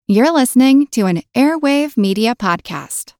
You're listening to an Airwave Media Podcast.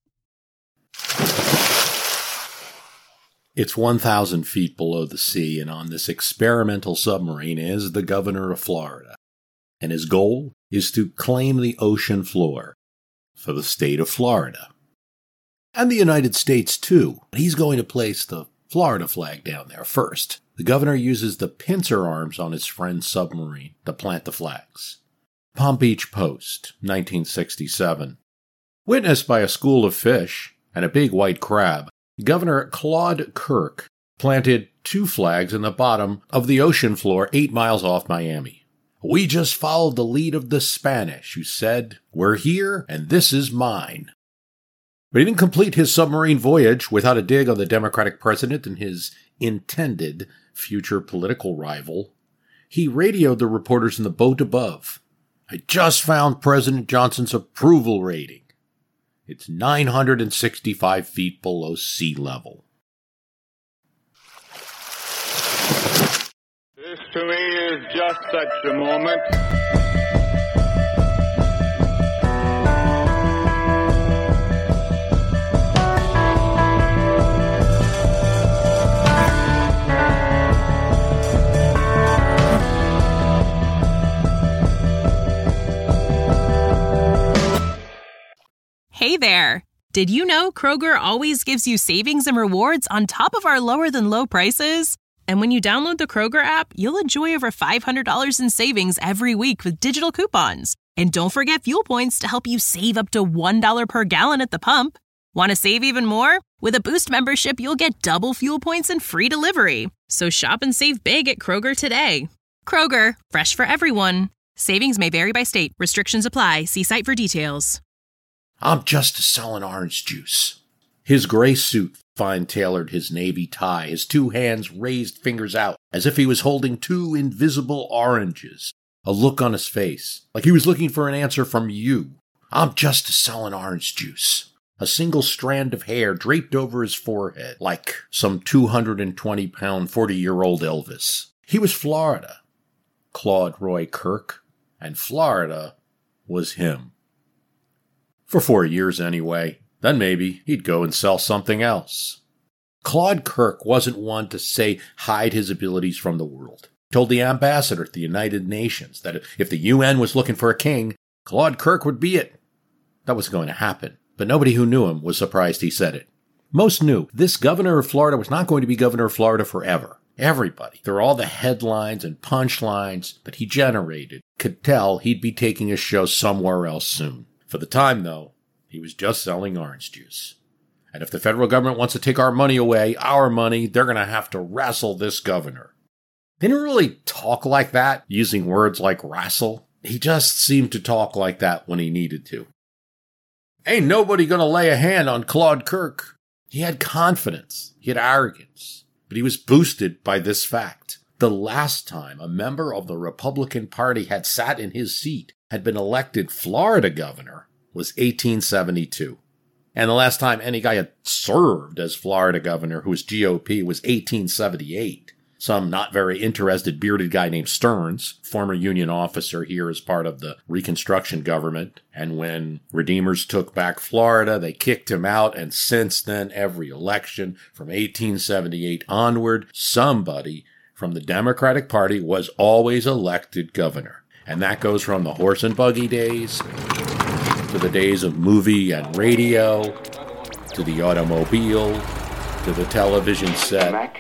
It's 1,000 feet below the sea, and on this experimental submarine is the governor of Florida. And his goal is to claim the ocean floor for the state of Florida. And the United States, too. He's going to place the Florida flag down there first. The governor uses the pincer arms on his friend's submarine to plant the flags. Palm Beach Post, 1967. Witnessed by a school of fish and a big white crab, Governor Claude Kirk planted 2 flags in the bottom of the ocean floor 8 miles off Miami. "We just followed the lead of the Spanish, who said, 'We're here and this is mine.'" But he didn't complete his submarine voyage without a dig on the Democratic president and his intended future political rival. He radioed the reporters in the boat above. "I just found President Johnson's approval rating. It's 965 feet below sea level." This to me is just such a moment. Hey there! Did you know Kroger always gives you savings and rewards on top of our lower-than-low prices? And when you download the Kroger app, you'll enjoy over $500 in savings every week with digital coupons. And don't forget fuel points to help you save up to $1 per gallon at the pump. Want to save even more? With a Boost membership, you'll get double fuel points and free delivery. So shop and save big at Kroger today. Kroger, fresh for everyone. Savings may vary by state. Restrictions apply. See site for details. "I'm just selling orange juice." His gray suit fine-tailored his navy tie, his 2 hands raised, fingers out, as if he was holding 2 invisible oranges. A look on his face, like he was looking for an answer from you. "I'm just selling orange juice." A single strand of hair draped over his forehead, like some 220-pound, 40-year-old Elvis. He was Florida, Claude Roy Kirk, and Florida was him. For 4 years anyway. Then maybe he'd go and sell something else. Claude Kirk wasn't one to hide his abilities from the world. He told the ambassador at the United Nations that if the UN was looking for a king, Claude Kirk would be it. That was going to happen, but nobody who knew him was surprised he said it. Most knew this governor of Florida was not going to be governor of Florida forever. Everybody, through all the headlines and punchlines that he generated, could tell he'd be taking his show somewhere else soon. For the time, though, he was just selling orange juice. And if the federal government wants to take our money away, they're going to have to wrestle this governor. He didn't really talk like that, using words like wrestle. He just seemed to talk like that when he needed to. Ain't nobody going to lay a hand on Claude Kirk. He had confidence. He had arrogance. But he was boosted by this fact. The last time a member of the Republican Party had sat in his seat, had been elected Florida governor, was 1872. And the last time any guy had served as Florida governor who was GOP was 1878. Some not very interested bearded guy named Stearns, former Union officer here as part of the Reconstruction government. And when Redeemers took back Florida, they kicked him out. And since then, every election from 1878 onward, somebody from the Democratic Party was always elected governor. And that goes from the horse and buggy days to the days of movie and radio, to the automobile, to the television set.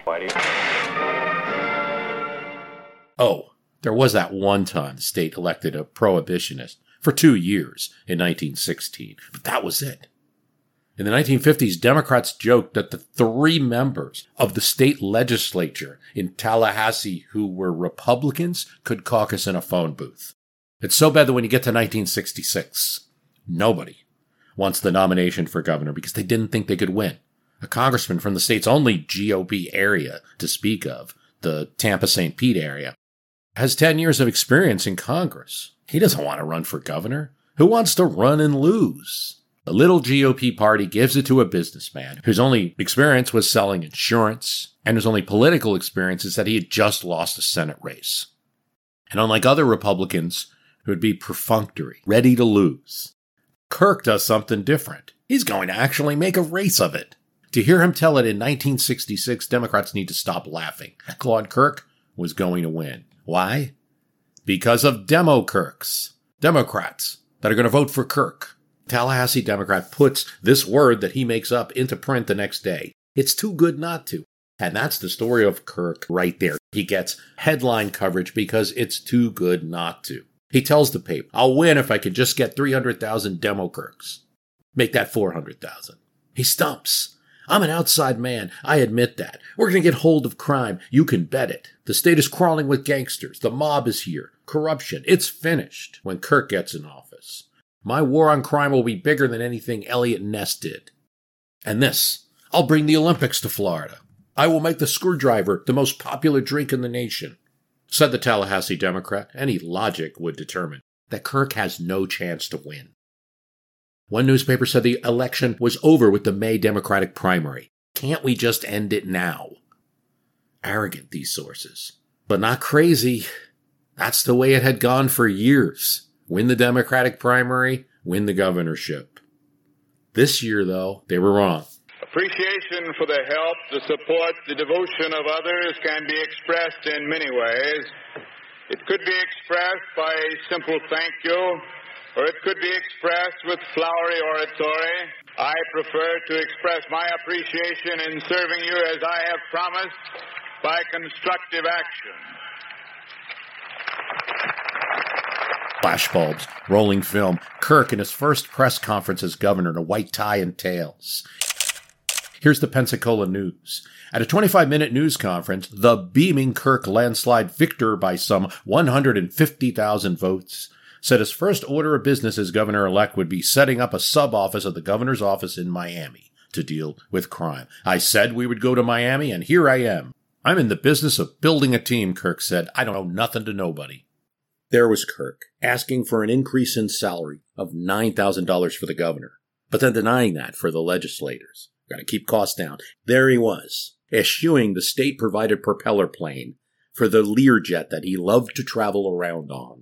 Oh, there was that one time the state elected a prohibitionist for 2 years in 1916, but that was it. In the 1950s, Democrats joked that the 3 members of the state legislature in Tallahassee who were Republicans could caucus in a phone booth. It's so bad that when you get to 1966, nobody wants the nomination for governor because they didn't think they could win. A congressman from the state's only GOP area to speak of, the Tampa-St. Pete area, has 10 years of experience in Congress. He doesn't want to run for governor. Who wants to run and lose? The little GOP party gives it to a businessman whose only experience was selling insurance and whose only political experience is that he had just lost a Senate race. And unlike other Republicans It would be perfunctory, ready to lose. Kirk does something different. He's going to actually make a race of it. To hear him tell it in 1966, Democrats need to stop laughing. Claude Kirk was going to win. Why? Because of Demo-Kirks. Democrats that are going to vote for Kirk. Tallahassee Democrat puts this word that he makes up into print the next day. It's too good not to. And that's the story of Kirk right there. He gets headline coverage because it's too good not to. He tells the paper, I'll win if I could just get 300,000 Demo-Kirks. Make that 400,000. He stumps. I'm an outside man. I admit that. We're going to get hold of crime. You can bet it. The state is crawling with gangsters. The mob is here. Corruption. It's finished when Kirk gets in office. My war on crime will be bigger than anything Elliot Ness did. And this, I'll bring the Olympics to Florida. I will make the screwdriver the most popular drink in the nation, said the Tallahassee Democrat. Any logic would determine that Kirk has no chance to win. One newspaper said the election was over with the May Democratic primary. Can't we just end it now? Arrogant, these sources, but not crazy. That's the way it had gone for years. Win the Democratic primary, win the governorship. This year, though, they were wrong. Appreciation for the help, the support, the devotion of others can be expressed in many ways. It could be expressed by a simple thank you, or it could be expressed with flowery oratory. I prefer to express my appreciation in serving you as I have promised by constructive action. Flashbulbs, rolling film, Kirk in his first press conference as governor in a white tie and tails. Here's the Pensacola News. At a 25-minute news conference, the beaming Kirk landslide victor by some 150,000 votes said his first order of business as governor-elect would be setting up a sub-office of the governor's office in Miami to deal with crime. I said we would go to Miami, and here I am. I'm in the business of building a team, Kirk said. I don't owe nothing to nobody. There was Kirk, asking for an increase in salary of $9,000 for the governor, but then denying that for the legislators. Got to keep costs down. There he was, eschewing the state-provided propeller plane for the Learjet that he loved to travel around on.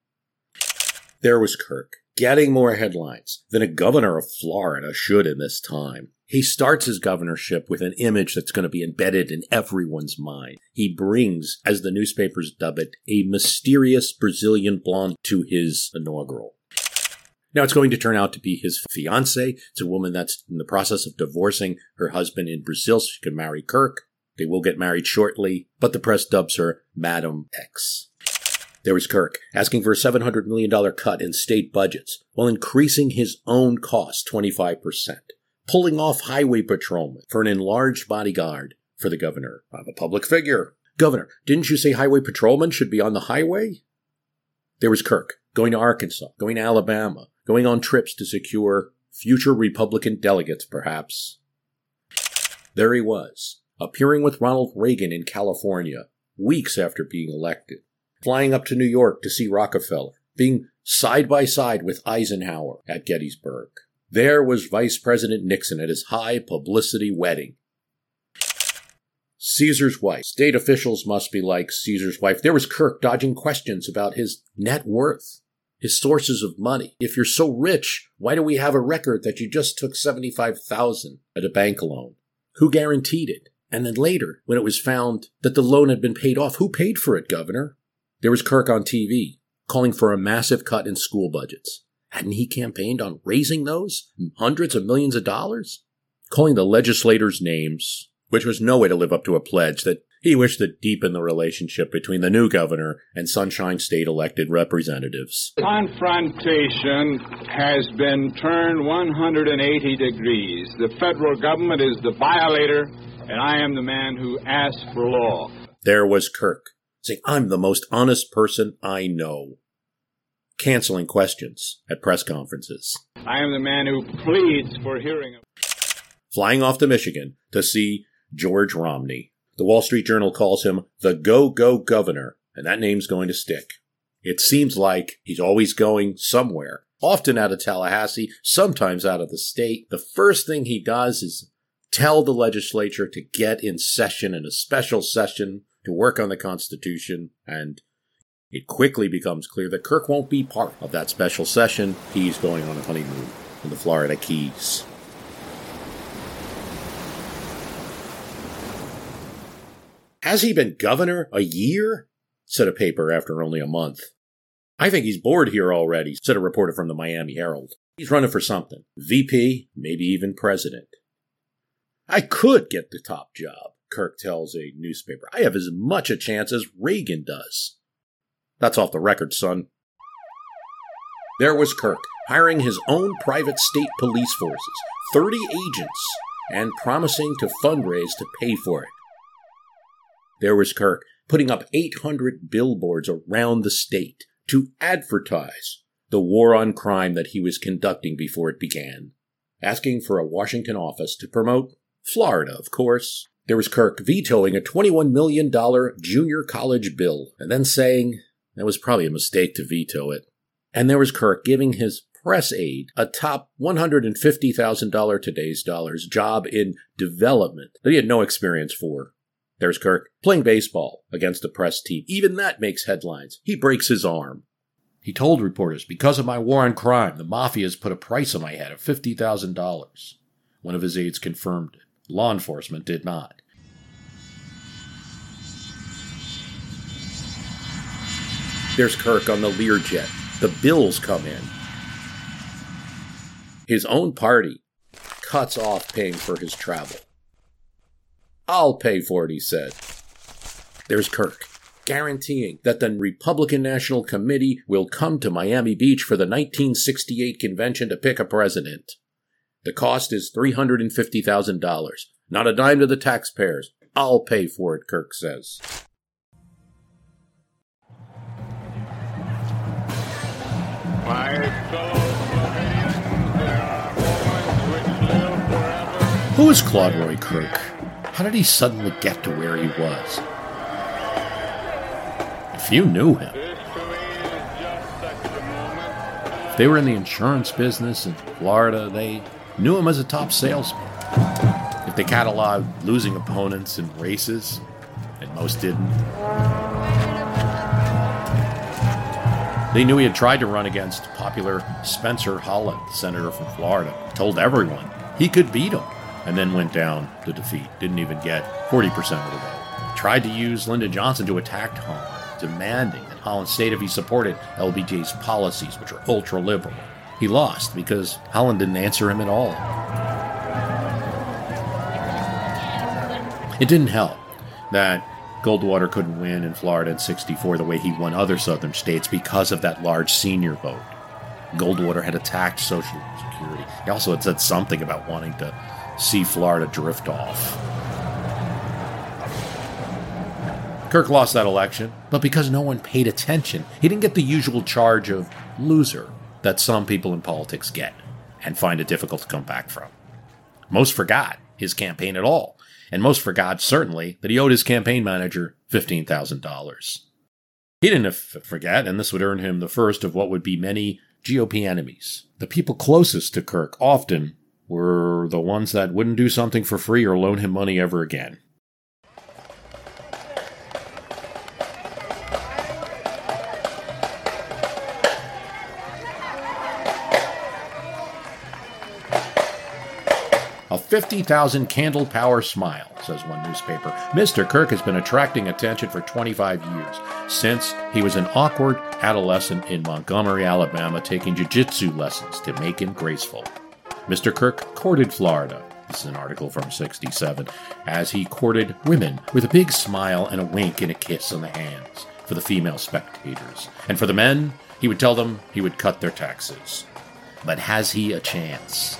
There was Kirk, getting more headlines than a governor of Florida should in this time. He starts his governorship with an image that's going to be embedded in everyone's mind. He brings, as the newspapers dub it, a mysterious Brazilian blonde to his inaugural. Now, it's going to turn out to be his fiancée. It's a woman that's in the process of divorcing her husband in Brazil so she can marry Kirk. They will get married shortly, but the press dubs her Madam X. There was Kirk, asking for a $700 million cut in state budgets while increasing his own costs 25%, pulling off highway patrolmen for an enlarged bodyguard for the governor. I'm a public figure. Governor, didn't you say highway patrolmen should be on the highway? There was Kirk, going to Arkansas, going to Alabama, going on trips to secure future Republican delegates, perhaps. There he was, appearing with Ronald Reagan in California, weeks after being elected, flying up to New York to see Rockefeller, being side by side with Eisenhower at Gettysburg. There was Vice President Nixon at his high publicity wedding. Caesar's wife. State officials must be like Caesar's wife. There was Kirk dodging questions about his net worth, his sources of money. If you're so rich, why do we have a record that you just took $75,000 at a bank loan? Who guaranteed it? And then later, when it was found that the loan had been paid off, who paid for it, Governor? There was Kirk on TV, calling for a massive cut in school budgets. Hadn't he campaigned on raising those hundreds of millions of dollars? Calling the legislators names, which was no way to live up to a pledge that he wished to deepen the relationship between the new governor and Sunshine State elected representatives. Confrontation has been turned 180 degrees. The federal government is the violator, and I am the man who asks for law. There was Kirk, saying, I'm the most honest person I know. Canceling questions at press conferences. I am the man who pleads for hearing. Flying off to Michigan to see George Romney. The Wall Street Journal calls him the go-go governor, and that name's going to stick. It seems like he's always going somewhere, often out of Tallahassee, sometimes out of the state. The first thing he does is tell the legislature to get in session, in a special session, to work on the Constitution, and It quickly becomes clear that Kirk won't be part of that special session. He's going on a honeymoon in the Florida Keys. Has he been governor a year? Said a paper after only a month. I think he's bored here already, said a reporter from the Miami Herald. He's running for something. VP, maybe even president. I could get the top job, Kirk tells a newspaper. I have as much a chance as Reagan does. That's off the record, son. There was Kirk, hiring his own private state police forces, 30 agents, and promising to fundraise to pay for it. There was Kirk, putting up 800 billboards around the state to advertise the war on crime that he was conducting before it began, asking for a Washington office to promote Florida, of course. There was Kirk vetoing a $21 million junior college bill and then saying that was probably a mistake to veto it. And there was Kirk giving his press aide a top $150,000 today's dollars job in development that he had no experience for. There's Kirk playing baseball against a press team. Even that makes headlines. He breaks his arm. He told reporters, because of my war on crime, the mafia has put a price on my head of $50,000. One of his aides confirmed it. Law enforcement did not. There's Kirk on the Learjet. The bills come in. His own party cuts off paying for his travel. I'll pay for it, he said. There's Kirk, guaranteeing that the Republican National Committee will come to Miami Beach for the 1968 convention to pick a president. The cost is $350,000. Not a dime to the taxpayers. I'll pay for it, Kirk says. My fellow Floridians, there are moments which live forever. Who is Claude Roy Kirk? How did he suddenly get to where he was? If you knew him. If they were in the insurance business in Florida, they knew him as a top salesman. If they cataloged losing opponents in races, and most didn't, they knew he had tried to run against popular Spencer Holland, senator from Florida, told everyone he could beat him, and then went down to defeat. Didn't even get 40% of the vote. Tried to use Lyndon Johnson to attack Holland, demanding that Holland state if he supported LBJ's policies, which were ultra-liberal. He lost because Holland didn't answer him at all. It didn't help that Goldwater couldn't win in Florida in '64 the way he won other southern states because of that large senior vote. Goldwater had attacked Social Security. He also had said something about wanting to see Florida drift off. Kirk lost that election, but because no one paid attention, he didn't get the usual charge of loser that some people in politics get and find it difficult to come back from. Most forgot his campaign at all, and most forgot, certainly, that he owed his campaign manager $15,000. He didn't forget, and this would earn him the first of what would be many GOP enemies. The people closest to Kirk often were the ones that wouldn't do something for free or loan him money ever again. A 50,000 candle power smile, says one newspaper. Mr. Kirk has been attracting attention for 25 years, since he was an awkward adolescent in Montgomery, Alabama, taking jiu-jitsu lessons to make him graceful. Mr. Kirk courted Florida, this is an article from '67, as he courted women with a big smile and a wink and a kiss on the hands for the female spectators. And for the men, he would tell them he would cut their taxes. But has he a chance?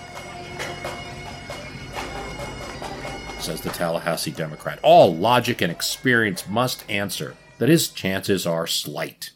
Says the Tallahassee Democrat. All logic and experience must answer that his chances are slight.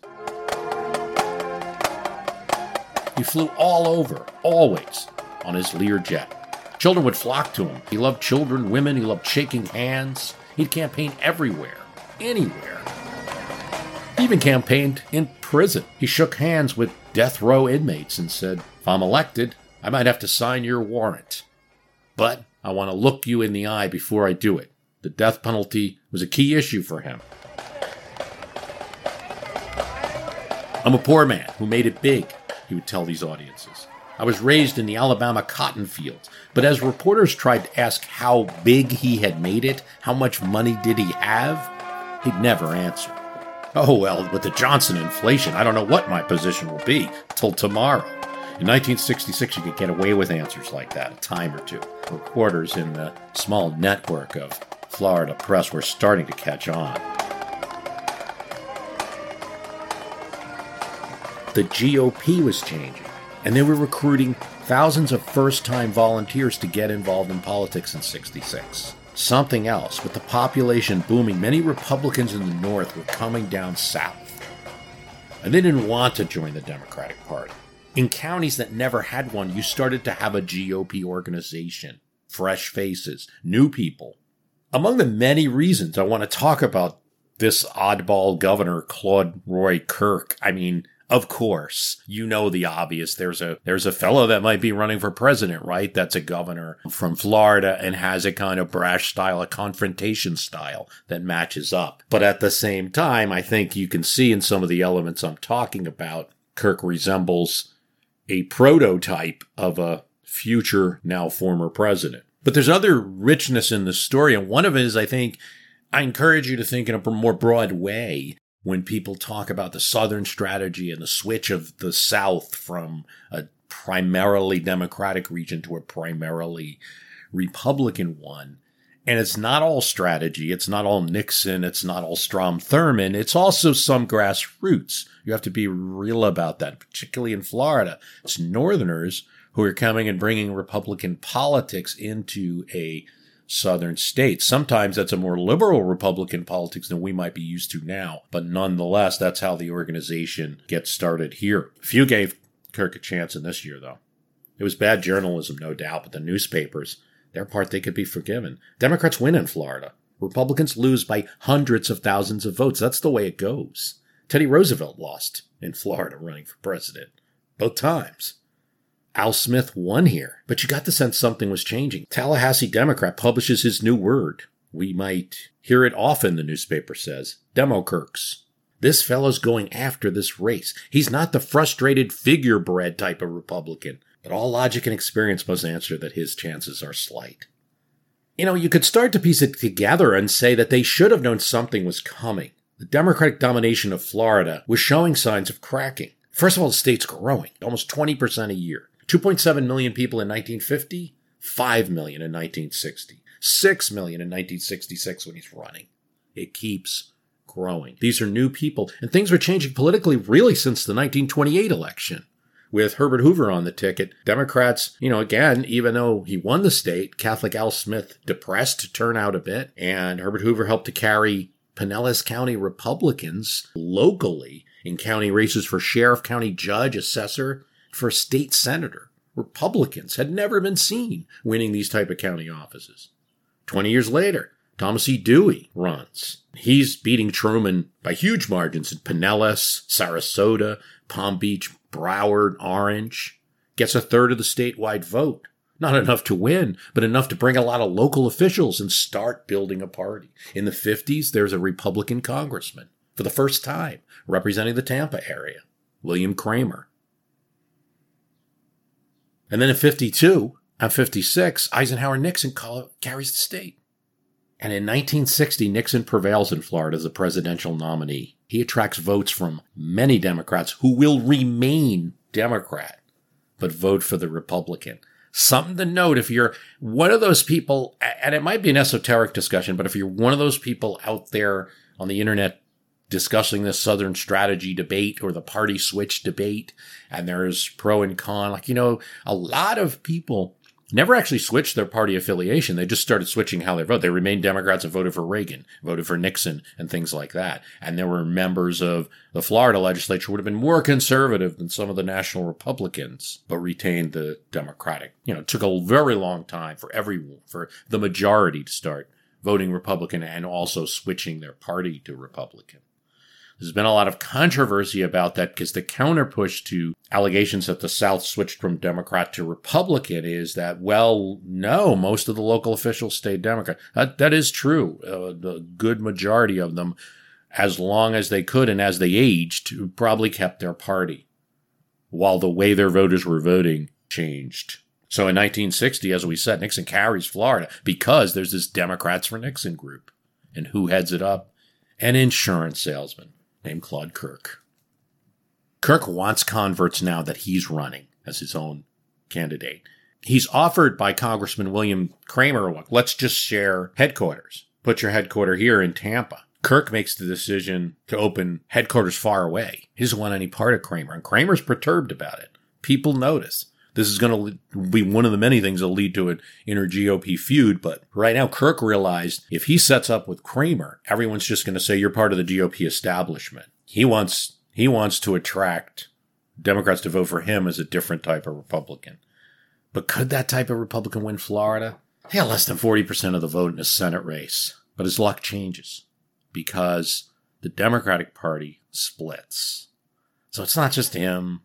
He flew all over, always, on his Learjet. Children would flock to him. He loved children, women, he loved shaking hands. He'd campaign everywhere, anywhere. He even campaigned in prison. He shook hands with death row inmates and said, if I'm elected, I might have to sign your warrant. But I want to look you in the eye before I do it. The death penalty was a key issue for him. I'm a poor man who made it big, he would tell these audiences. I was raised in the Alabama cotton fields, but as reporters tried to ask how big he had made it, how much money did he have, he'd never answer. Oh, well, with the Johnson inflation, I don't know what my position will be till tomorrow. In 1966, you could get away with answers like that a time or two. Reporters in the small network of Florida press were starting to catch on. The GOP was changing, and they were recruiting thousands of first-time volunteers to get involved in politics in 66. Something else, with the population booming, many Republicans in the North were coming down south. And they didn't want to join the Democratic Party. In counties that never had one, you started to have a GOP organization. Fresh faces, new people. Among the many reasons I want to talk about this oddball governor, Claude Roy Kirk, I mean, of course, you know the obvious. There's a fellow that might be running for president, right? That's a governor from Florida and has a kind of brash style, a confrontation style that matches up. But at the same time, I think you can see in some of the elements I'm talking about, Kirk resembles a prototype of a future, now former president. But there's other richness in the story, and one of it is, I think, I encourage you to think in a more broad way when people talk about the Southern strategy and the switch of the South from a primarily Democratic region to a primarily Republican one. And it's not all strategy. It's not all Nixon. It's not all Strom Thurmond. It's also some grassroots. You have to be real about that, particularly in Florida. It's Northerners who are coming and bringing Republican politics into a Southern state. Sometimes that's a more liberal Republican politics than we might be used to now. But nonetheless, that's how the organization gets started here. Few gave Kirk a chance in this year, though. It was bad journalism, no doubt, but the newspapers, their part, they could be forgiven. Democrats win in Florida. Republicans lose by hundreds of thousands of votes. That's the way it goes. Teddy Roosevelt lost in Florida running for president. Both times. Al Smith won here, but you got the sense something was changing. Tallahassee Democrat publishes his new word. We might hear it often, the newspaper says. Demokirks. This fellow's going after this race. He's not the frustrated figurebread type of Republican, but all logic and experience must answer that his chances are slight. You know, you could start to piece it together and say that they should have known something was coming. The Democratic domination of Florida was showing signs of cracking. First of all, the state's growing, almost 20% a year. 2.7 million people in 1950, 5 million in 1960, 6 million in 1966 when he's running. It keeps growing. These are new people, and things were changing politically really since the 1928 election. With Herbert Hoover on the ticket, Democrats, again, even though he won the state, Catholic Al Smith depressed turnout a bit, and Herbert Hoover helped to carry Pinellas County Republicans locally in county races for sheriff, county judge, assessor, for state senator. Republicans had never been seen winning these type of county offices. 20 years later, Thomas E. Dewey runs. He's beating Truman by huge margins in Pinellas, Sarasota, Palm Beach, Broward, Orange. Gets a third of the statewide vote. Not enough to win, but enough to bring a lot of local officials and start building a party. In the 50s, there's a Republican congressman, for the first time, representing the Tampa area, William Kramer. And then in 52 and 56, Eisenhower-Nixon carries the state. And in 1960, Nixon prevails in Florida as the presidential nominee. He attracts votes from many Democrats who will remain Democrat, but vote for the Republican. Something to note if you're one of those people, and it might be an esoteric discussion, but if you're one of those people out there on the internet discussing this Southern strategy debate or the party switch debate, and there's pro and con. A lot of people never actually switched their party affiliation. They just started switching how they vote. They remained Democrats and voted for Reagan, voted for Nixon, and things like that. And there were members of the Florida legislature who would have been more conservative than some of the national Republicans, but retained the Democratic. It took a very long time for the majority to start voting Republican and also switching their party to Republican. There's been a lot of controversy about that because the counter-push to allegations that the South switched from Democrat to Republican is that, well, no, most of the local officials stayed Democrat. That is true. The good majority of them as long as they could, and as they aged, probably kept their party, while the way their voters were voting changed. So in 1960, as we said, Nixon carries Florida because there's this Democrats for Nixon group. And who heads it up? An insurance salesman named Claude Kirk. Kirk wants converts now that he's running as his own candidate. He's offered by Congressman William Kramer, look, let's just share headquarters. Put your headquarters here in Tampa. Kirk makes the decision to open headquarters far away. He doesn't want any part of Kramer, and Kramer's perturbed about it. People notice. This is going to be one of the many things that will lead to an inner GOP feud, but right now Kirk realized if he sets up with Kramer, everyone's just going to say you're part of the GOP establishment. He wants to attract Democrats to vote for him as a different type of Republican. But could that type of Republican win Florida? He had less than 40% of the vote in a Senate race, but his luck changes because the Democratic Party splits. So it's not just him,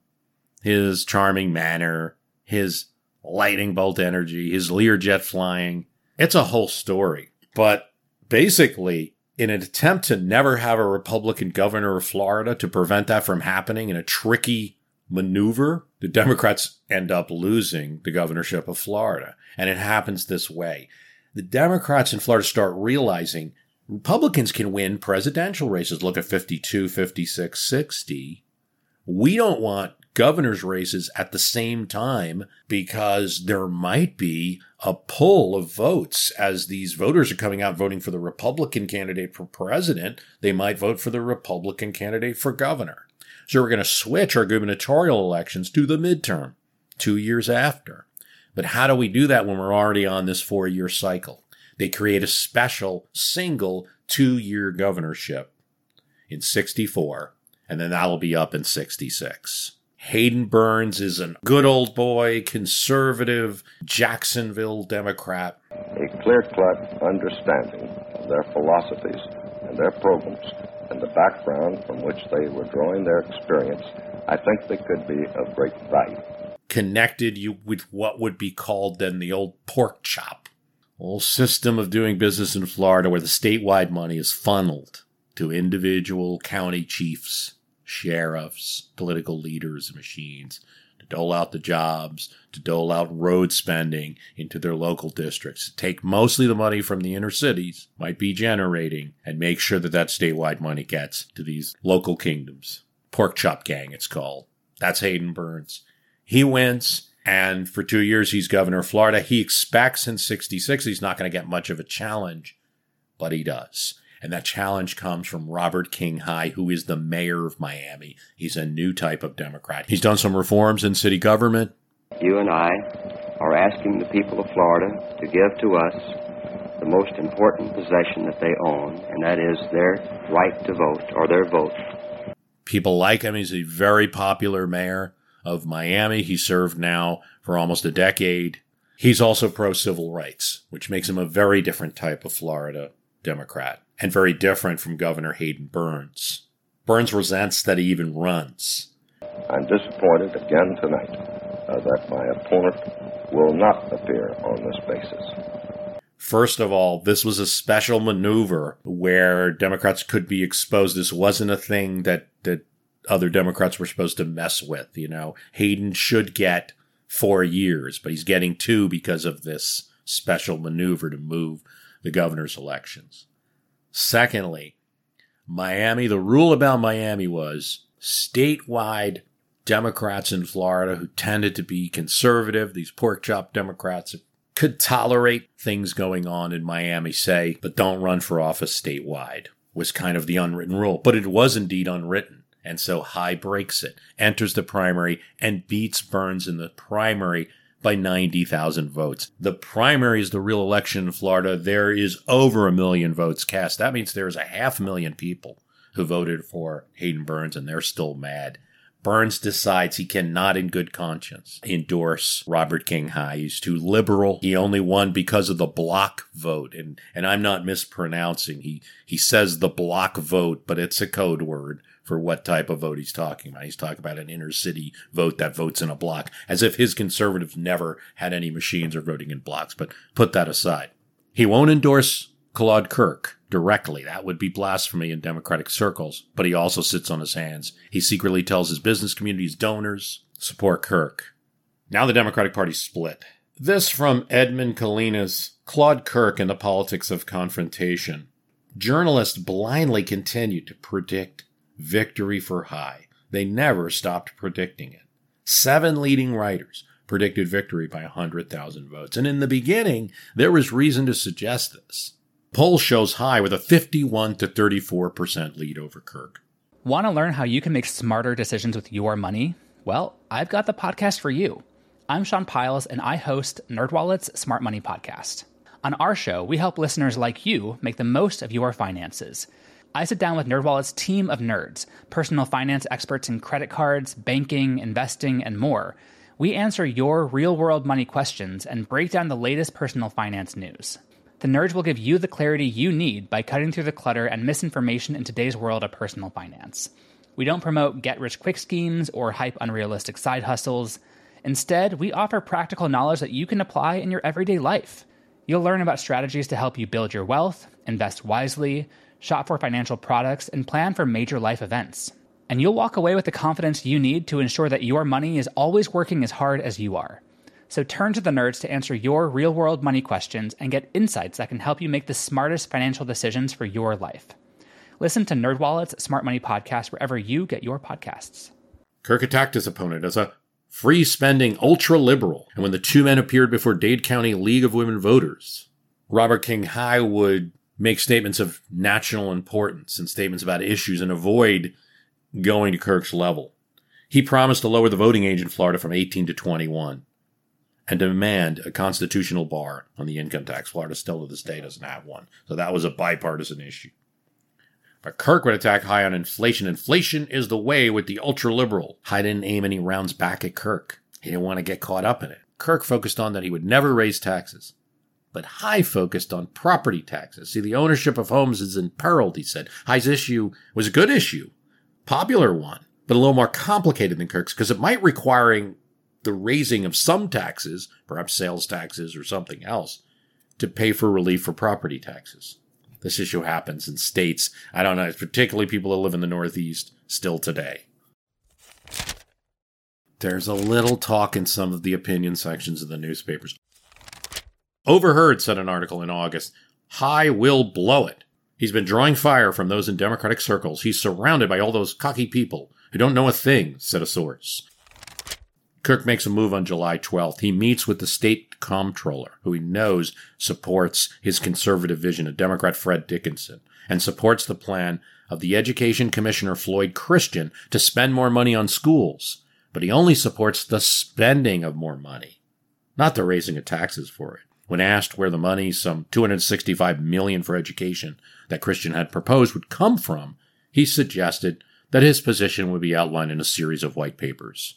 his charming manner, his lightning bolt energy, his Learjet flying. It's a whole story. But basically, in an attempt to never have a Republican governor of Florida, to prevent that from happening in a tricky maneuver, the Democrats end up losing the governorship of Florida. And it happens this way. The Democrats in Florida start realizing Republicans can win presidential races. Look at 52, 56, 60. We don't want governor's races at the same time because there might be a pull of votes. As these voters are coming out voting for the Republican candidate for president, they might vote for the Republican candidate for governor. So we're going to switch our gubernatorial elections to the midterm 2 years after. But how do we do that when we're already on this 4-year cycle? They create a special single 2-year governorship in 64, and then that'll be up in 66. Hayden Burns is a good old boy, conservative, Jacksonville Democrat. A clear-cut understanding of their philosophies and their programs and the background from which they were drawing their experience, I think they could be of great value. Connected you with what would be called then the old pork chop. Whole system of doing business in Florida where the statewide money is funneled to individual county chiefs, sheriffs, political leaders, machines, to dole out the jobs, to dole out road spending into their local districts, to take mostly the money from the inner cities, might be generating, and make sure that that statewide money gets to these local kingdoms. Pork chop gang, it's called. That's Hayden Burns. He wins, and for 2 years he's governor of Florida. He expects in 66 he's not going to get much of a challenge, but he does. And that challenge comes from Robert King High, who is the mayor of Miami. He's a new type of Democrat. He's done some reforms in city government. You and I are asking the people of Florida to give to us the most important possession that they own, and that is their right to vote, or their vote. People like him. He's a very popular mayor of Miami. He served now for almost a decade. He's also pro-civil rights, which makes him a very different type of Florida Democrat, and very different from Governor Hayden Burns. Burns resents that he even runs. I'm disappointed again tonight that my opponent will not appear on this basis. First of all, this was a special maneuver where Democrats could be exposed. This wasn't a thing that other Democrats were supposed to mess with. You know, Hayden should get 4 years, but he's getting 2 because of this special maneuver to move the governor's elections. Secondly, Miami, the rule about Miami was statewide Democrats in Florida who tended to be conservative, these pork chop Democrats, could tolerate things going on in Miami, say, but don't run for office statewide, was kind of the unwritten rule. But it was indeed unwritten. And so High breaks it, enters the primary, and beats Burns in the primary by 90,000 votes. The primary is the real election in Florida. There is over 1 million votes cast. That means there's 500,000 people who voted for Hayden Burns, and they're still mad. Burns decides he cannot in good conscience endorse Robert King High. He's too liberal. He only won because of the block vote. And I'm not mispronouncing. He says the block vote, but it's a code word for what type of vote he's talking about. He's talking about an inner city vote that votes in a block, as if his conservatives never had any machines or voting in blocks. But put that aside. He won't endorse Claude Kirk directly. That would be blasphemy in Democratic circles, but he also sits on his hands. He secretly tells his business community's donors, support Kirk. Now the Democratic Party's split. This from Edmund Kalina's Claude Kirk and the Politics of Confrontation. Journalists blindly continued to predict victory for Hai. They never stopped predicting it. 7 leading writers predicted victory by 100,000 votes. And in the beginning, there was reason to suggest this. Poll shows Hai with a 51 to 34% lead over Kirk. Want to learn how you can make smarter decisions with your money? Well, I've got the podcast for you. I'm Sean Piles, and I host NerdWallet's Smart Money Podcast. On our show, we help listeners like you make the most of your finances. I sit down with NerdWallet's team of nerds, personal finance experts in credit cards, banking, investing, and more. We answer your real-world money questions and break down the latest personal finance news. The nerds will give you the clarity you need by cutting through the clutter and misinformation in today's world of personal finance. We don't promote get-rich-quick schemes or hype unrealistic side hustles. Instead, we offer practical knowledge that you can apply in your everyday life. You'll learn about strategies to help you build your wealth, invest wisely, shop for financial products, and plan for major life events. And you'll walk away with the confidence you need to ensure that your money is always working as hard as you are. So turn to the nerds to answer your real-world money questions and get insights that can help you make the smartest financial decisions for your life. Listen to NerdWallet's Smart Money Podcast wherever you get your podcasts. Kirk attacked his opponent as a free-spending ultra-liberal, and when the two men appeared before Dade County League of Women Voters, Robert King Hai would make statements of national importance and statements about issues and avoid going to Kirk's level. He promised to lower the voting age in Florida from 18 to 21 and demand a constitutional bar on the income tax. Florida still to this day doesn't have one, so that was a bipartisan issue. But Kirk would attack Hai on inflation. Inflation is the way with the ultra-liberal. Hai didn't aim any rounds back at Kirk. He didn't want to get caught up in it. Kirk focused on that he would never raise taxes. But Hai focused on property taxes. See, the ownership of homes is imperiled, he said. Hai's issue was a good issue, popular one, but a little more complicated than Kirk's because it might require the raising of some taxes, perhaps sales taxes or something else, to pay for relief for property taxes. This issue happens in states, I don't know, particularly people that live in the Northeast still today. There's a little talk in some of the opinion sections of the newspapers. Overheard said an article in August, Hai will blow it. He's been drawing fire from those in Democratic circles. He's surrounded by all those cocky people who don't know a thing, said a source. Kirk makes a move on July 12th. He meets with the state comptroller, who he knows supports his conservative vision, a Democrat Fred Dickinson, and supports the plan of the Education Commissioner Floyd Christian to spend more money on schools. But he only supports the spending of more money, not the raising of taxes for it. When asked where the money, some $265 million for education, that Christian had proposed would come from, he suggested that his position would be outlined in a series of white papers.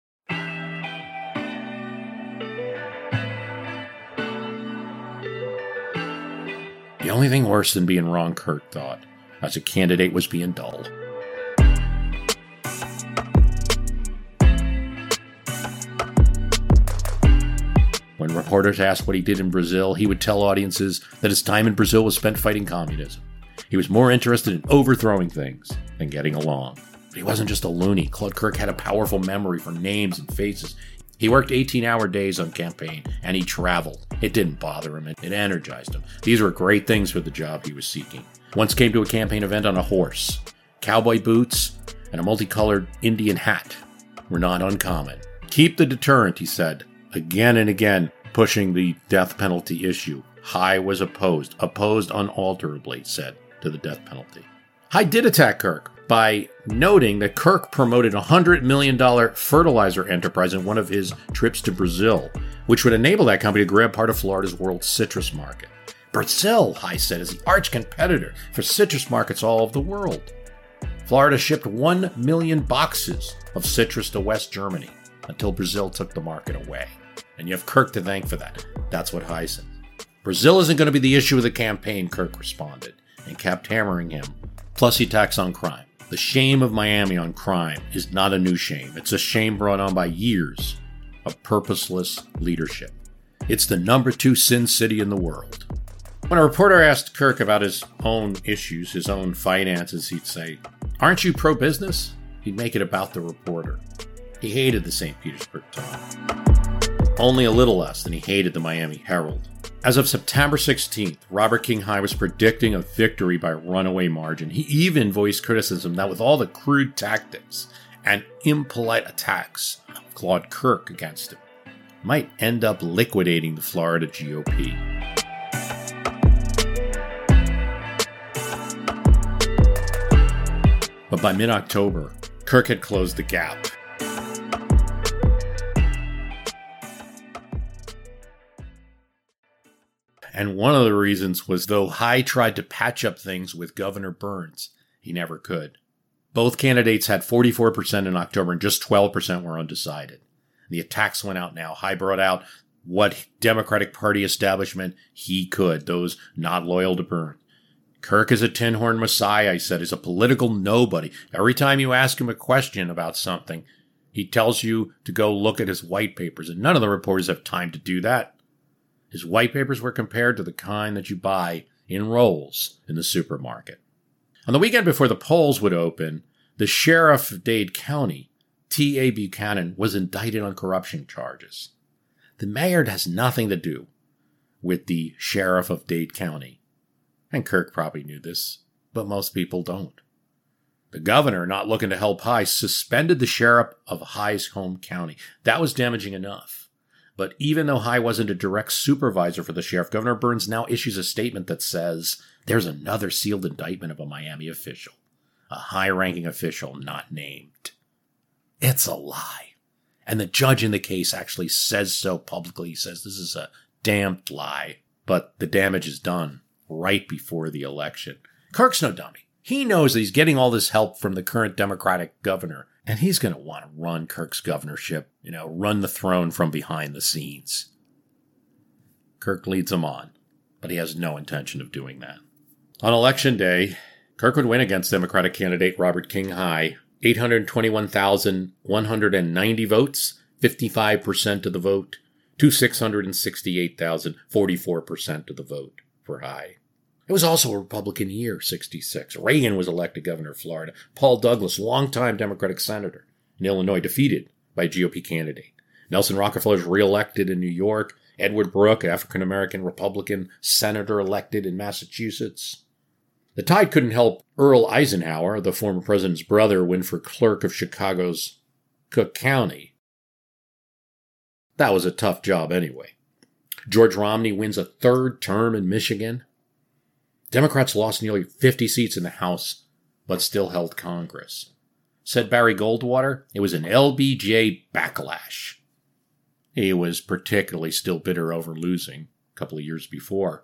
The only thing worse than being wrong, Kirk thought, as a candidate, was being dull. When reporters asked what he did in Brazil, he would tell audiences that his time in Brazil was spent fighting communism. He was more interested in overthrowing things than getting along. But he wasn't just a loony. Claude Kirk had a powerful memory for names and faces. He worked 18-hour days on campaign, and he traveled. It didn't bother him. It energized him. These were great things for the job he was seeking. Once came to a campaign event on a horse. Cowboy boots and a multicolored Indian hat were not uncommon. Keep the deterrent, he said, again and again, pushing the death penalty issue. Hai was opposed unalterably, said, to the death penalty. Hai did attack Kirk by noting that Kirk promoted a $100 million fertilizer enterprise in one of his trips to Brazil, which would enable that company to grab part of Florida's world citrus market. Brazil, Hai said, is the arch competitor for citrus markets all over the world. Florida shipped 1 million boxes of citrus to West Germany until Brazil took the market away. And you have Kirk to thank for that. That's what Hai said. Brazil isn't going to be the issue of the campaign, Kirk responded, and kept hammering him. Plus, he attacks on crime. The shame of Miami on crime is not a new shame. It's a shame brought on by years of purposeless leadership. It's the number 2 sin city in the world. When a reporter asked Kirk about his own issues, his own finances, he'd say, "Aren't you pro-business?" He'd make it about the reporter. He hated the St. Petersburg Times. Only a little less than he hated the Miami Herald. As of September 16th, Robert King High was predicting a victory by runaway margin. He even voiced criticism that with all the crude tactics and impolite attacks of Claude Kirk against him, might end up liquidating the Florida GOP. But by mid-October, Kirk had closed the gap. And one of the reasons was though High tried to patch up things with Governor Burns, he never could. Both candidates had 44% in October and just 12% were undecided. The attacks went out now. High brought out what Democratic Party establishment he could, those not loyal to Burns. Kirk is a tin-horn messiah, he said. He's a political nobody. Every time you ask him a question about something, he tells you to go look at his white papers, and none of the reporters have time to do that. His white papers were compared to the kind that you buy in rolls in the supermarket. On the weekend before the polls would open, the sheriff of Dade County, T.A. Buchanan, was indicted on corruption charges. The mayor has nothing to do with the sheriff of Dade County. And Kirk probably knew this, but most people don't. The governor, not looking to help High, suspended the sheriff of High's home county. That was damaging enough. But even though High wasn't a direct supervisor for the sheriff, Governor Burns now issues a statement that says there's another sealed indictment of a Miami official, a high-ranking official not named. It's a lie. And the judge in the case actually says so publicly. He says this is a damned lie. But the damage is done right before the election. Kirk's no dummy. He knows that he's getting all this help from the current Democratic governor. And he's going to want to run Kirk's governorship, run the throne from behind the scenes. Kirk leads him on, but he has no intention of doing that. On Election Day, Kirk would win against Democratic candidate Robert King High, 821,190 votes, 55% of the vote, to 668,000, 44% of the vote for High. It was also a Republican year, 66. Reagan was elected governor of Florida. Paul Douglas, longtime Democratic senator in Illinois, defeated by a GOP candidate. Nelson Rockefeller was reelected in New York. Edward Brooke, African-American Republican senator, elected in Massachusetts. The tide couldn't help Earl Eisenhower, the former president's brother, win for clerk of Chicago's Cook County. That was a tough job anyway. George Romney wins a third term in Michigan. Democrats lost nearly 50 seats in the House, but still held Congress. Said Barry Goldwater, it was an LBJ backlash. He was particularly still bitter over losing a couple of years before.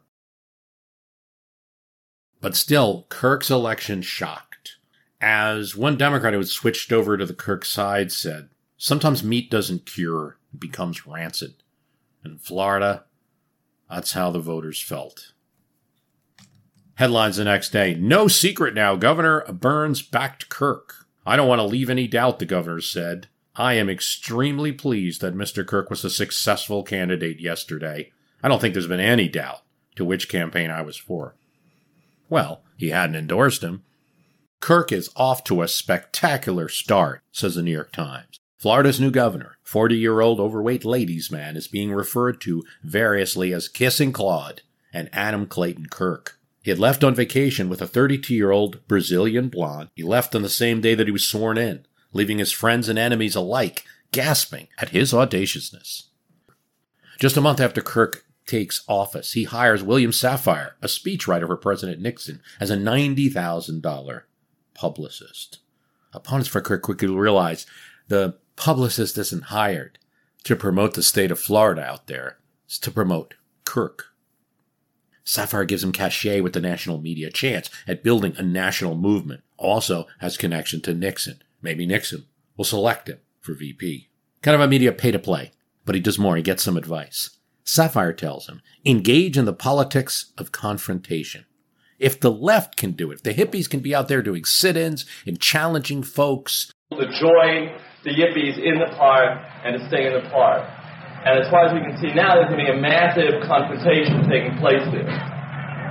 But still, Kirk's election shocked. As one Democrat who had switched over to the Kirk side said, sometimes meat doesn't cure, it becomes rancid. In Florida, that's how the voters felt. Headlines the next day. No secret now. Governor Burns backed Kirk. I don't want to leave any doubt, the governor said. I am extremely pleased that Mr. Kirk was a successful candidate yesterday. I don't think there's been any doubt to which campaign I was for. Well, he hadn't endorsed him. Kirk is off to a spectacular start, says the New York Times. Florida's new governor, 40-year-old overweight ladies' man, is being referred to variously as Kissing Claude and Adam Clayton Kirk. He had left on vacation with a 32-year-old Brazilian blonde. He left on the same day that he was sworn in, leaving his friends and enemies alike gasping at his audaciousness. Just a month after Kirk takes office, he hires William Safire, a speechwriter for President Nixon, as a $90,000 publicist. Opponents for Kirk quickly realize the publicist isn't hired to promote the state of Florida out there. It's to promote Kirk. Safire gives him cachet with the national media, chance at building a national movement. Also has connection to Nixon. Maybe Nixon will select him for VP. Kind of a media pay-to-play. But he does more. He gets some advice. Safire tells him, engage in the politics of confrontation. If the left can do it, if the hippies can be out there doing sit-ins and challenging folks, to join the yippies in the park and to stay in the park. And as far as we can see now, there's going to be a massive confrontation taking place there.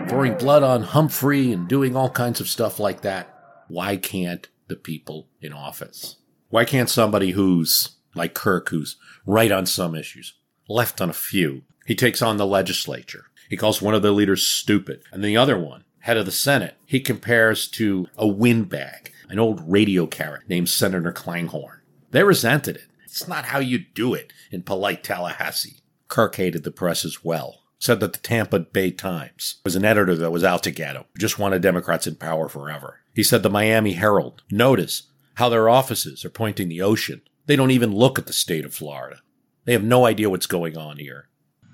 throwing blood on Humphrey and doing all kinds of stuff like that. Why can't the people in office? Why can't somebody who's like Kirk, who's right on some issues, left on a few? He takes on the legislature. He calls one of the leaders stupid. And the other one, head of the Senate, he compares to a windbag, an old radio carrot named Senator Klanghorn. They resented it. It's not how you do it in polite Tallahassee. Kirk hated the press as well. Said that the Tampa Bay Times was an editor that was out to get him, just wanted Democrats in power forever. He said the Miami Herald, notice how their offices are pointing the ocean. They don't even look at the state of Florida. They have no idea what's going on here.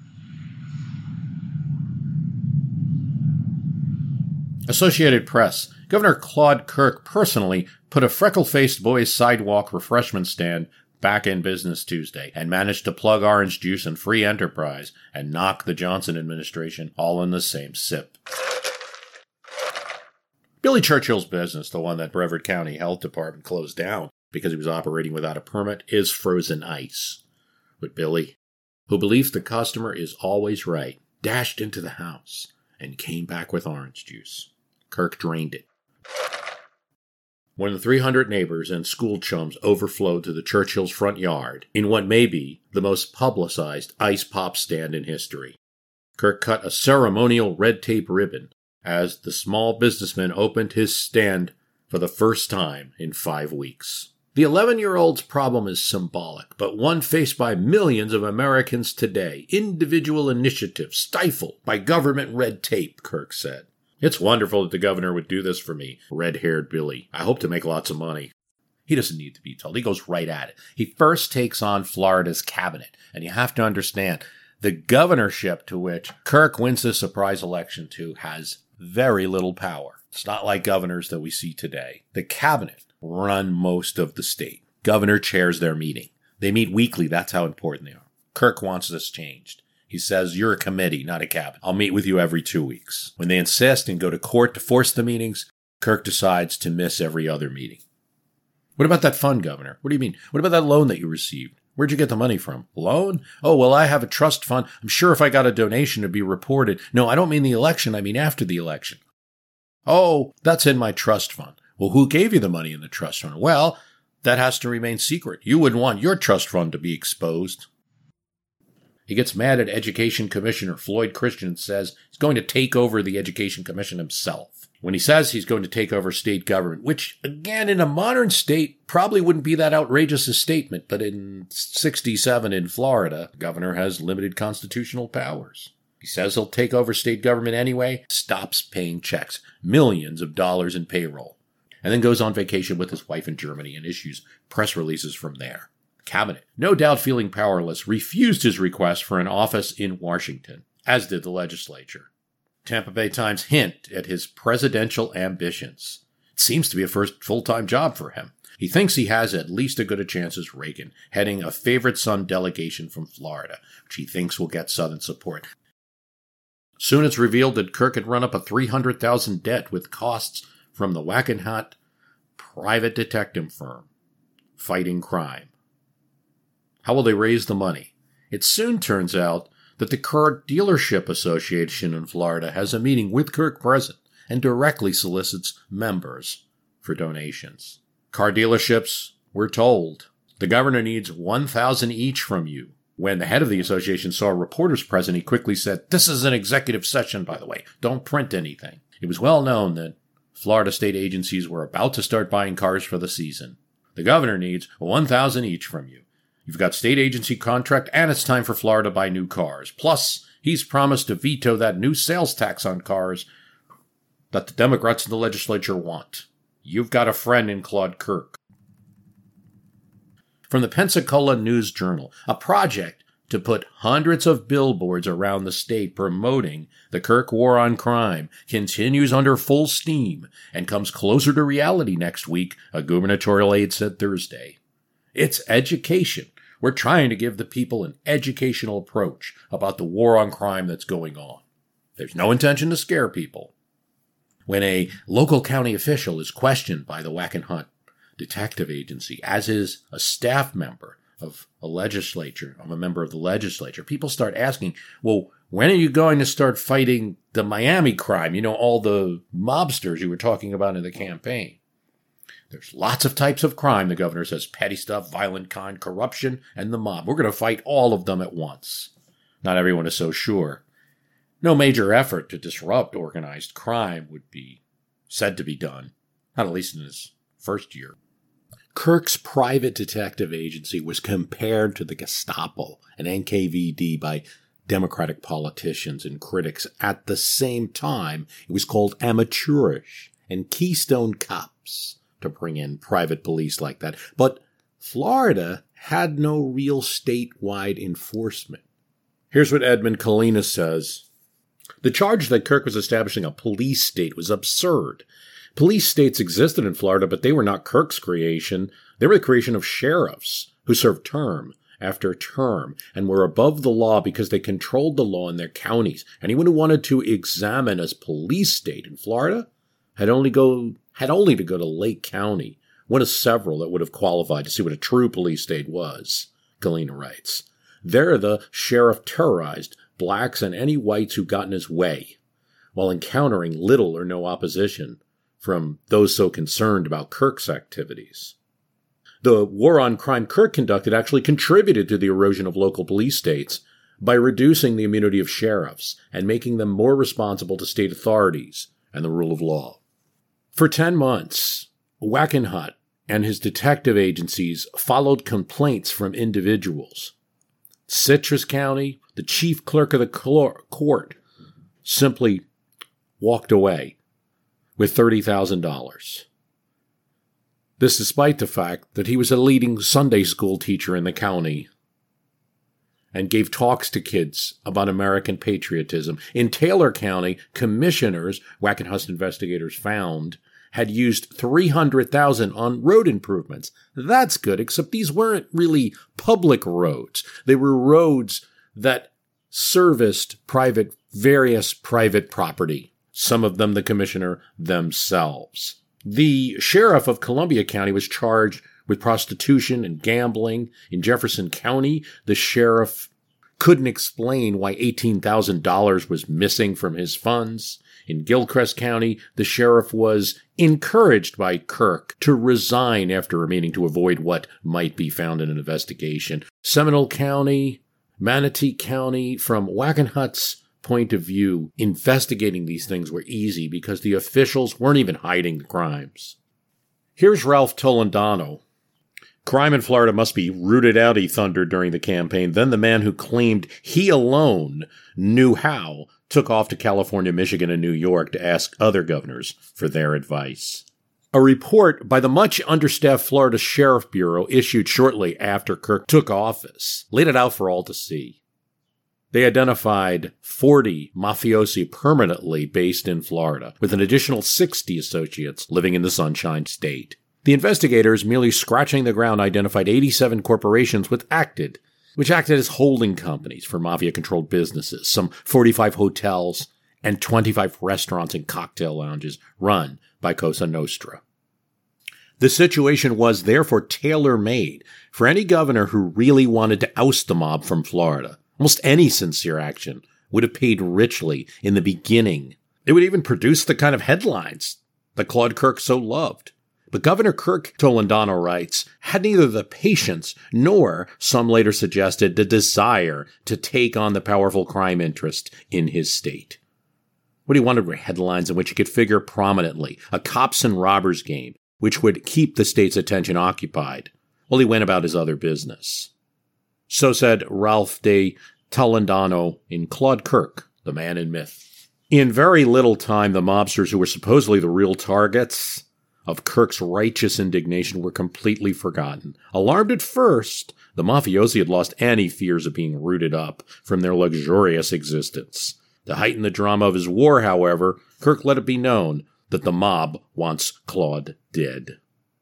Associated Press. Governor Claude Kirk personally put a freckle-faced boy's sidewalk refreshment stand back in business Tuesday and managed to plug orange juice and free enterprise and knock the Johnson administration all in the same sip. Billy Churchill's business, the one that Brevard County Health Department closed down because he was operating without a permit, is frozen ice. But Billy, who believes the customer is always right, dashed into the house and came back with orange juice. Kirk drained it. More than 300 neighbors and school chums overflowed to the Churchill's front yard in what may be the most publicized ice pop stand in history. Kirk cut a ceremonial red tape ribbon as the small businessman opened his stand for the first time in 5 weeks. The 11-year-old's problem is symbolic, but one faced by millions of Americans today. Individual initiative stifled by government red tape, Kirk said. It's wonderful that the governor would do this for me, red-haired Billy. I hope to make lots of money. He doesn't need to be told. He goes right at it. He first takes on Florida's cabinet, and you have to understand, the governorship to which Kirk wins this surprise election to has very little power. It's not like governors that we see today. The cabinet run most of the state. Governor chairs their meeting. They meet weekly. That's how important they are. Kirk wants this changed. He says, you're a committee, not a cabinet. I'll meet with you every 2 weeks. When they insist and go to court to force the meetings, Kirk decides to miss every other meeting. What about that fund, Governor? What do you mean? What about that loan that you received? Where'd you get the money from? Loan? Oh, well, I have a trust fund. I'm sure if I got a donation, it'd be reported. No, I don't mean the election. I mean after the election. Oh, that's in my trust fund. Well, who gave you the money in the trust fund? Well, that has to remain secret. You wouldn't want your trust fund to be exposed. He gets mad at Education Commissioner Floyd Christian and says he's going to take over the Education Commission himself. When he says he's going to take over state government, which, again, in a modern state, probably wouldn't be that outrageous a statement, but in 1967 in Florida, the governor has limited constitutional powers. He says he'll take over state government anyway, stops paying checks, millions of dollars in payroll, and then goes on vacation with his wife in Germany and issues press releases from there. Cabinet, no doubt feeling powerless, refused his request for an office in Washington, as did the legislature. Tampa Bay Times hint at his presidential ambitions. It seems to be a first full-time job for him. He thinks he has at least as good a chance as Reagan, heading a favorite son delegation from Florida, which he thinks will get Southern support. Soon it's revealed that Kirk had run up a $300,000 debt with costs from the Wackenhut private detective firm, fighting crime. How will they raise the money? It soon turns out that the Car Dealership Association in Florida has a meeting with Kirk present and directly solicits members for donations. Car dealerships, we're told, the governor needs $1,000 each from you. When the head of the association saw reporters present, he quickly said, "This is an executive session, by the way. Don't print anything." It was well known that Florida state agencies were about to start buying cars for the season. The governor needs $1,000 each from you. You've got state agency contract, and it's time for Florida to buy new cars. Plus, he's promised to veto that new sales tax on cars that the Democrats in the legislature want. You've got a friend in Claude Kirk. From the Pensacola News-Journal, a project to put hundreds of billboards around the state promoting the Kirk War on Crime continues under full steam and comes closer to reality next week, a gubernatorial aide said Thursday. It's education. We're trying to give the people an educational approach about the war on crime that's going on. There's no intention to scare people. When a local county official is questioned by the Wackenhut Detective Agency, as is a staff member of a member of the legislature, people start asking, well, When are you going to start fighting the Miami crime? All the mobsters you were talking about in the campaign. There's lots of types of crime, the governor says. Petty stuff, violent kind, corruption, and the mob. We're going to fight all of them at once. Not everyone is so sure. No major effort to disrupt organized crime would be said to be done, not at least in his first year. Kirk's private detective agency was compared to the Gestapo and NKVD by Democratic politicians and critics. At the same time, it was called amateurish and Keystone Cops to bring in private police like that. But Florida had no real statewide enforcement. Here's what Edmund Kalina says. The charge that Kirk was establishing a police state was absurd. Police states existed in Florida, but they were not Kirk's creation. They were the creation of sheriffs who served term after term and were above the law because they controlled the law in their counties. Anyone who wanted to examine a police state in Florida had only to go to Lake County, one of several that would have qualified to see what a true police state was, Galena writes. There the sheriff terrorized blacks and any whites who got in his way, while encountering little or no opposition from those so concerned about Kirk's activities. The war on crime Kirk conducted actually contributed to the erosion of local police states by reducing the immunity of sheriffs and making them more responsible to state authorities and the rule of law. For 10 months, Wackenhut and his detective agencies followed complaints from individuals. Citrus County, the chief clerk of the court, simply walked away with $30,000. This despite the fact that he was a leading Sunday school teacher in the county and gave talks to kids about American patriotism. In Taylor County, commissioners, Wackenhut investigators found, had used $300,000 on road improvements. That's good, except these weren't really public roads. They were roads that serviced various private property, some of them the commissioner themselves. The sheriff of Columbia County was charged with prostitution and gambling. In Jefferson County, the sheriff couldn't explain why $18,000 was missing from his funds. In Gilchrist County, the sheriff was encouraged by Kirk to resign after remaining to avoid what might be found in an investigation. Seminole County, Manatee County, from Wackenhut's point of view, investigating these things were easy because the officials weren't even hiding the crimes. Here's Ralph Toledano. Crime in Florida must be rooted out, he thundered during the campaign. Then the man who claimed he alone knew how took off to California, Michigan, and New York to ask other governors for their advice. A report by the much understaffed Florida Sheriff Bureau issued shortly after Kirk took office laid it out for all to see. They identified 40 mafiosi permanently based in Florida, with an additional 60 associates living in the Sunshine State. The investigators, merely scratching the ground, identified 87 corporations which acted as holding companies for mafia-controlled businesses, some 45 hotels and 25 restaurants and cocktail lounges run by Cosa Nostra. The situation was therefore tailor-made for any governor who really wanted to oust the mob from Florida. Almost any sincere action would have paid richly in the beginning. It would even produce the kind of headlines that Claude Kirk so loved. But Governor Kirk, Toledano writes, had neither the patience nor, some later suggested, the desire to take on the powerful crime interest in his state. What he wanted were headlines in which he could figure prominently, a cops and robbers game, which would keep the state's attention occupied while he went about his other business. So said Ralph de Toledano in Claude Kirk, the Man in Myth. In very little time, the mobsters who were supposedly the real targets of Kirk's righteous indignation were completely forgotten. Alarmed at first, the mafiosi had lost any fears of being rooted up from their luxurious existence. To heighten the drama of his war, however, Kirk let it be known that the mob wants Claude dead.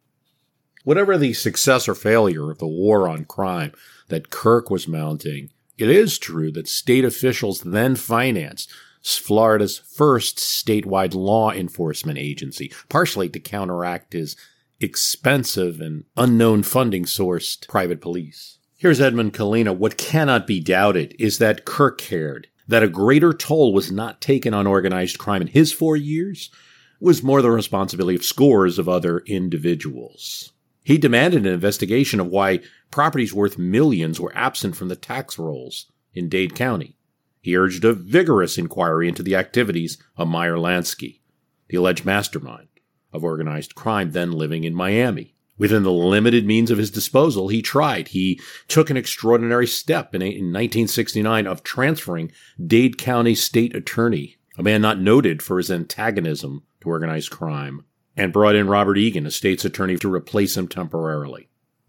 Whatever the success or failure of the war on crime that Kirk was mounting, it is true that state officials then financed Florida's first statewide law enforcement agency, partially to counteract his expensive and unknown funding-sourced private police. Here's Edmund Kalina. What cannot be doubted is that Kirk cared That a greater toll was not taken on organized crime in his 4 years was more the responsibility of scores of other individuals. He demanded an investigation of why properties worth millions were absent from the tax rolls in Dade County. He urged a vigorous inquiry into the activities of Meyer Lansky, the alleged mastermind of organized crime then living in Miami. Within the limited means of his disposal, he took an extraordinary step in 1969 of transferring Dade County State Attorney, a man not noted for his antagonism to organized crime, and brought in Robert Egan, a state's attorney, to replace him temporarily.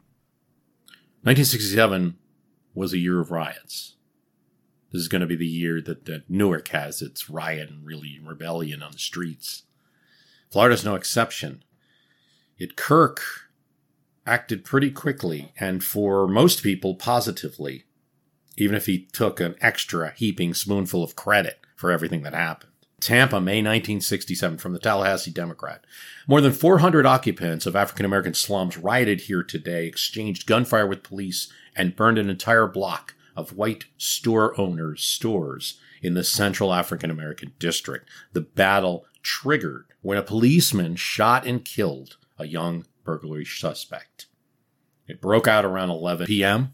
1967 was a year of riots. This is going to be the year that Newark has its riot and really rebellion on the streets. Florida's no exception. Yet Kirk acted pretty quickly, and for most people positively, even if he took an extra heaping spoonful of credit for everything that happened. Tampa, May 1967, from the Tallahassee Democrat. More than 400 occupants of African-American slums rioted here today, exchanged gunfire with police, and burned an entire block of white store owners' stores in the Central African-American District. The battle triggered when a policeman shot and killed a young burglary suspect. It broke out around 11 p.m.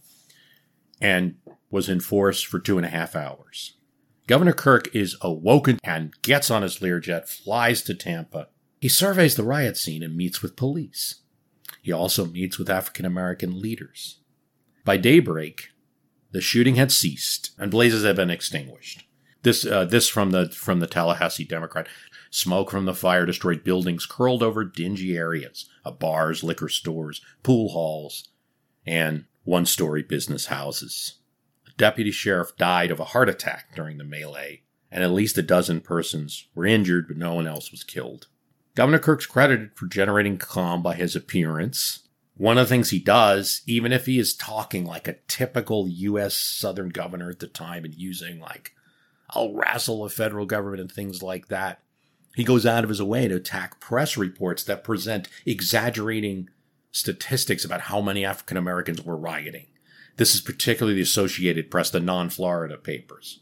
and was in force for 2.5 hours. Governor Kirk is awoken and gets on his Learjet, flies to Tampa. He surveys the riot scene and meets with police. He also meets with African-American leaders. By daybreak, the shooting had ceased and blazes had been extinguished. This from the Tallahassee Democrat. Smoke from the fire destroyed buildings curled over dingy areas of bars, liquor stores, pool halls, and one-story business houses. A deputy sheriff died of a heart attack during the melee, and at least a dozen persons were injured, but no one else was killed. Governor Kirk's credited for generating calm by his appearance. One of the things he does, even if he is talking like a typical U.S. Southern governor at the time and using I'll wrestle the federal government and things like that, he goes out of his way to attack press reports that present exaggerating statistics about how many African Americans were rioting. This is particularly the Associated Press, the non-Florida papers.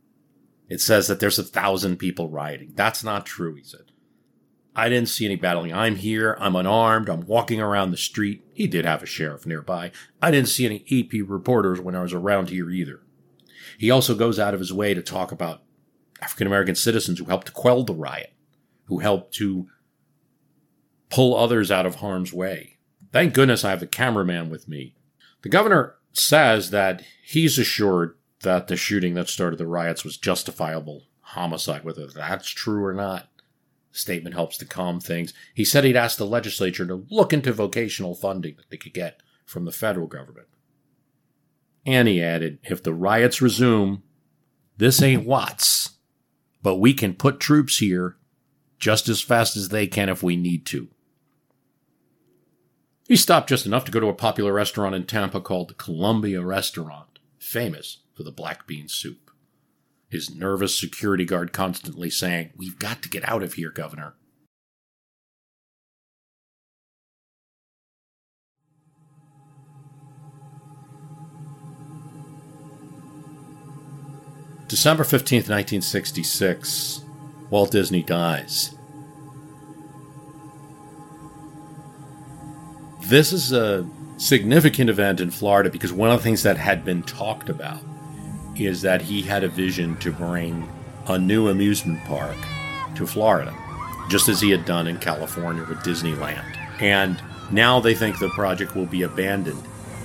It says that there's 1,000 people rioting. That's not true, he said. I didn't see any battling. I'm here. I'm unarmed. I'm walking around the street. He did have a sheriff nearby. I didn't see any AP reporters when I was around here either. He also goes out of his way to talk about African-American citizens who helped to quell the riot, who helped to pull others out of harm's way. Thank goodness I have the cameraman with me. The governor says that he's assured that the shooting that started the riots was justifiable homicide, whether that's true or not. The statement helps to calm things. He said he'd ask the legislature to look into vocational funding that they could get from the federal government. And he added, if the riots resume, this ain't Watts, but we can put troops here just as fast as they can if we need to. He stopped just enough to go to a popular restaurant in Tampa called the Columbia Restaurant, famous for the black bean soup. His nervous security guard constantly saying, "We've got to get out of here, Governor." December 15th, 1966, Walt Disney dies. This is a significant event in Florida because one of the things that had been talked about is that he had a vision to bring a new amusement park to Florida, just as he had done in California with Disneyland. And now they think the project will be abandoned.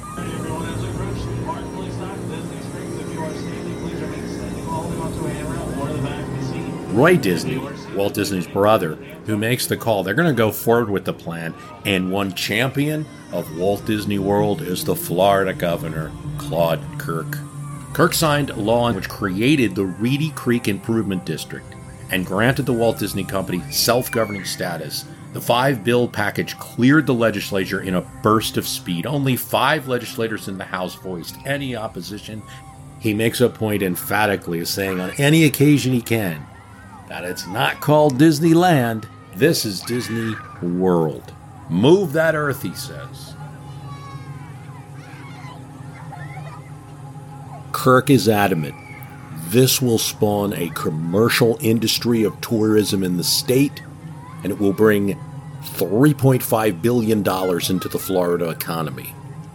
Roy Disney, Walt Disney's brother, who makes the call. They're going to go forward with the plan, and one champion of Walt Disney World is the Florida governor, Claude Kirk. Kirk signed a law which created the Reedy Creek Improvement District and granted the Walt Disney Company self-governing status. The 5-bill package cleared the legislature in a burst of speed. Only 5 legislators in the House voiced any opposition. He makes a point emphatically of saying on any occasion he can that it's not called Disneyland, this is Disney World. Move that earth, he says. Kirk is adamant. This will spawn a commercial industry of tourism in the state, and it will bring $3.5 billion into the Florida economy.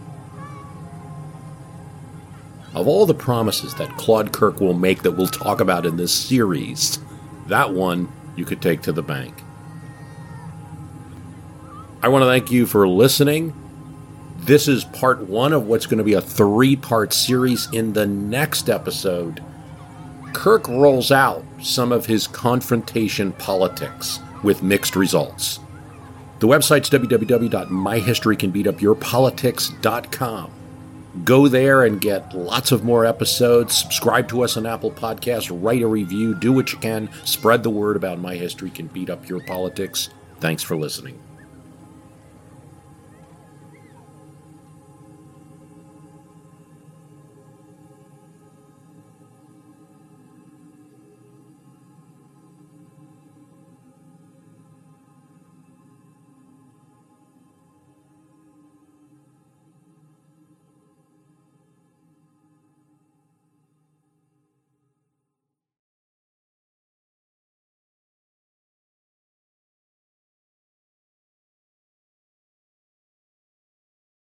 Of all the promises that Claude Kirk will make that we'll talk about in this series, that one you could take to the bank. I want to thank you for listening. This is part one of what's going to be a 3-part series. In the next episode, Kirk rolls out some of his confrontation politics with mixed results. The website's www.myhistorycanbeatupyourpolitics.com. Go there and get lots of more episodes. Subscribe to us on Apple Podcasts. Write a review. Do what you can. Spread the word about My History Can Beat Up Your Politics. Thanks for listening.